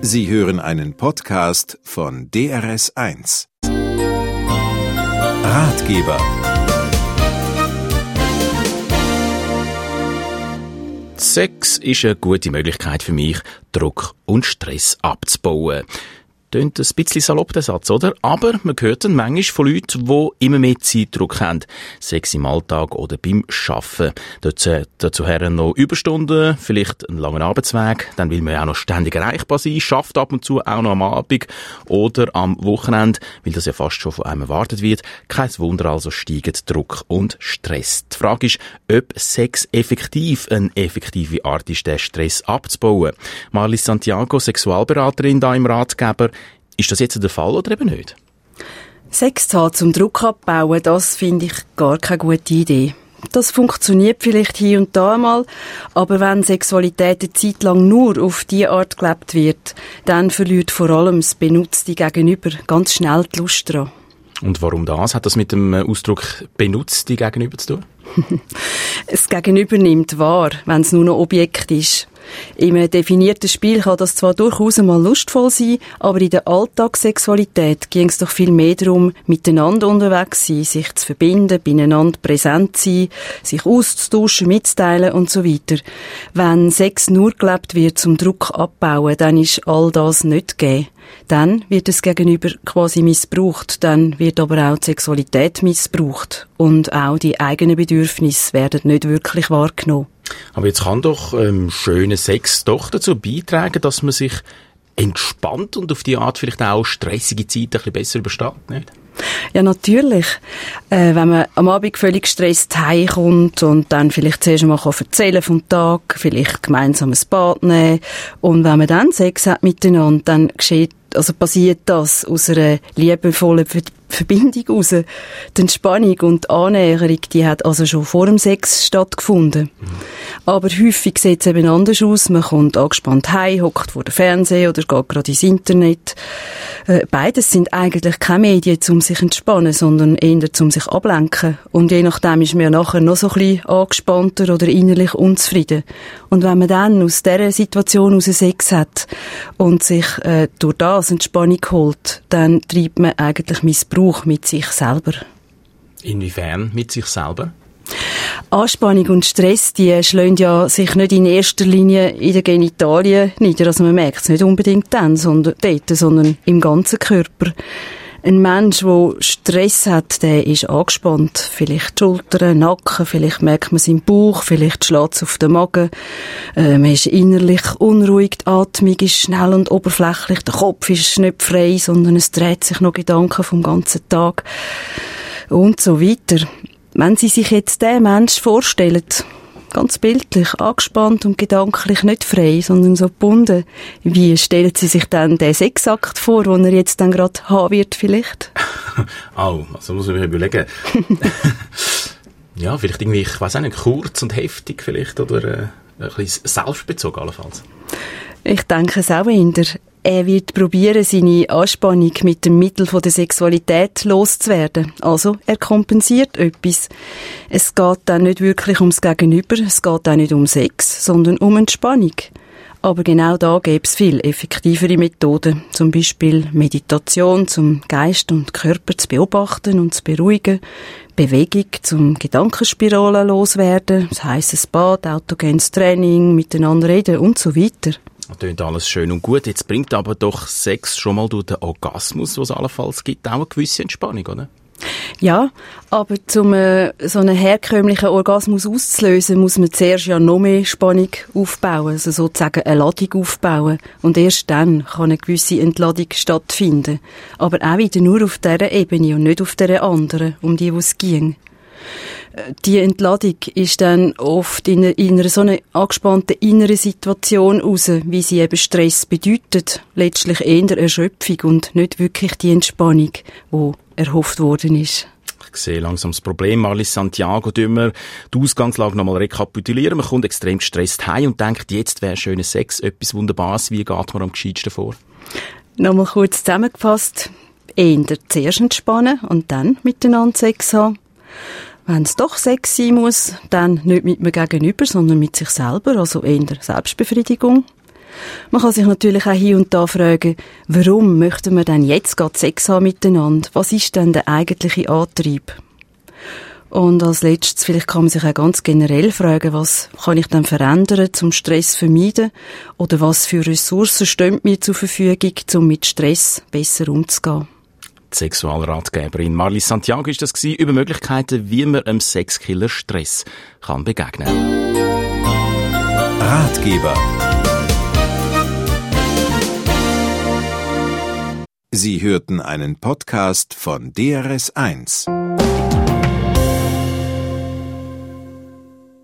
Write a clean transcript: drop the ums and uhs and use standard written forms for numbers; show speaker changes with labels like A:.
A: Sie hören einen Podcast von DRS1. Ratgeber.
B: Sex ist eine gute Möglichkeit für mich, Druck und Stress abzubauen. Tönt ein bisschen salopp, der Satz, oder? Aber man hört dann manchmal von Leuten, die immer mehr Zeitdruck haben. Sex im Alltag oder beim Arbeiten. Dazu noch Überstunden, vielleicht einen langen Arbeitsweg. Dann will man ja auch noch ständig erreichbar sein, schafft ab und zu auch noch am Abend oder am Wochenende, weil das ja fast schon von einem erwartet wird. Kein Wunder, also steigen Druck und Stress. Die Frage ist, ob Sex effektiv eine effektive Art ist, den Stress abzubauen. Marlis Santiago, Sexualberaterin da im Ratgeber. Ist das jetzt der Fall oder eben nicht?
C: Sex zu haben, zum Druck abbauen, das finde ich gar keine gute Idee. Das funktioniert vielleicht hier und da mal, aber wenn Sexualität eine Zeit lang nur auf diese Art gelebt wird, dann verliert vor allem das benutzte Gegenüber ganz schnell die Lust daran.
B: Und warum das? Hat das mit dem Ausdruck «benutzte Gegenüber» zu tun?
C: Das Gegenüber nimmt wahr, wenn es nur noch Objekt ist. Im definierten Spiel kann das zwar durchaus einmal lustvoll sein, aber in der Alltagssexualität ging es doch viel mehr darum, miteinander unterwegs zu sein, sich zu verbinden, beieinander präsent zu sein, sich auszutauschen, mitzuteilen und so weiter. Wenn Sex nur gelebt wird zum Druck abbauen, dann ist all das nicht gegeben. Dann wird das Gegenüber quasi missbraucht, dann wird aber auch die Sexualität missbraucht und auch die eigenen Bedürfnisse werden nicht wirklich wahrgenommen.
B: Aber jetzt kann doch schöner Sex doch dazu beitragen, dass man sich entspannt und auf die Art vielleicht auch stressige Zeiten ein bisschen besser übersteht, nicht?
C: Ja, natürlich. Wenn man am Abend völlig gestresst heimkommt und dann vielleicht zuerst einmal erzählen vom Tag, vielleicht gemeinsam ein Bad nehmen und wenn man dann Sex hat miteinander, dann passiert das aus einer liebevollen Verbindung raus. Die Entspannung und die Annäherung, die hat also schon vor dem Sex stattgefunden. Aber häufig sieht es eben anders aus. Man kommt angespannt heim, hockt vor dem Fernseher oder geht gerade ins Internet. Beides sind eigentlich keine Medien, um sich zu entspannen, sondern eher um sich ablenken. Und je nachdem ist man ja nachher noch so ein bisschen angespannter oder innerlich unzufrieden. Und wenn man dann aus dieser Situation aus Sex hat und sich durch das Entspannung holt, dann treibt man eigentlich Missbrauch mit sich selber.
B: Inwiefern mit sich selber?
C: Anspannung und Stress, die schlagen ja sich nicht in erster Linie in den Genitalien nieder. Also man merkt es nicht unbedingt dann, sondern im ganzen Körper. Ein Mensch, der Stress hat, der ist angespannt. Vielleicht die Schultern, Nacken, vielleicht merkt man es im Bauch, vielleicht schlägt es auf den Magen. Man ist innerlich unruhig, die Atmung ist schnell und oberflächlich, der Kopf ist nicht frei, sondern es dreht sich noch Gedanken vom ganzen Tag und so weiter. Wenn Sie sich jetzt den Mensch vorstellen, ganz bildlich, angespannt und gedanklich nicht frei, sondern so gebunden, wie stellen Sie sich dann den Sexakt vor, den er jetzt dann gerade haben wird vielleicht?
B: Also muss ich mir überlegen. Ja, vielleicht irgendwie, ich weiss auch nicht, kurz und heftig vielleicht oder ein bisschen selbstbezogen allenfalls. Ich
C: denke es auch eher. Er wird probieren, seine Anspannung mit dem Mittel von der Sexualität loszuwerden. Also, er kompensiert etwas. Es geht dann nicht wirklich ums Gegenüber, es geht auch nicht um Sex, sondern um Entspannung. Aber genau da gäbe es viel effektivere Methoden. Zum Beispiel Meditation, zum Geist und Körper zu beobachten und zu beruhigen. Bewegung, zum Gedankenspiralen loswerden. Das heisst, ein Bad, autogenes Training, miteinander reden und so weiter.
B: Das klingt alles schön und gut. Jetzt bringt aber doch Sex schon mal durch den Orgasmus, was es allenfalls gibt, auch eine gewisse Entspannung, oder?
C: Ja, aber um so einen herkömmlichen Orgasmus auszulösen, muss man zuerst ja noch mehr Spannung aufbauen, also sozusagen eine Ladung aufbauen. Und erst dann kann eine gewisse Entladung stattfinden. Aber auch wieder nur auf dieser Ebene und nicht auf der anderen, um die es ging. Die Entladung ist dann oft in einer so einer angespannten inneren Situation raus, wie sie eben Stress bedeutet. Letztlich eher Erschöpfung und nicht wirklich die Entspannung, die erhofft worden ist.
B: Ich sehe langsam das Problem. Marlis Santiago, tun wir die Ausgangslage nochmal rekapitulieren. Man kommt extrem gestresst heim und denkt, jetzt wäre schöner Sex etwas Wunderbares. Wie geht man am gescheitsten vor?
C: Nochmal kurz zusammengefasst. Eher zuerst entspannen und dann miteinander Sex haben. Wenn es doch Sex sein muss, dann nicht mit mir gegenüber, sondern mit sich selber, also eher Selbstbefriedigung. Man kann sich natürlich auch hier und da fragen, warum möchten wir denn jetzt gerade Sex haben miteinander? Was ist denn der eigentliche Antrieb? Und als letztes, vielleicht kann man sich auch ganz generell fragen, was kann ich denn verändern, zum Stress zu vermeiden? Oder was für Ressourcen stehen mir zur Verfügung, um mit Stress besser umzugehen?
B: Die Sexualratgeberin Marlies Santiago war das über Möglichkeiten, wie man einem Sexkiller Stress kann begegnen.
A: Ratgeber. Sie hörten einen Podcast von DRS1.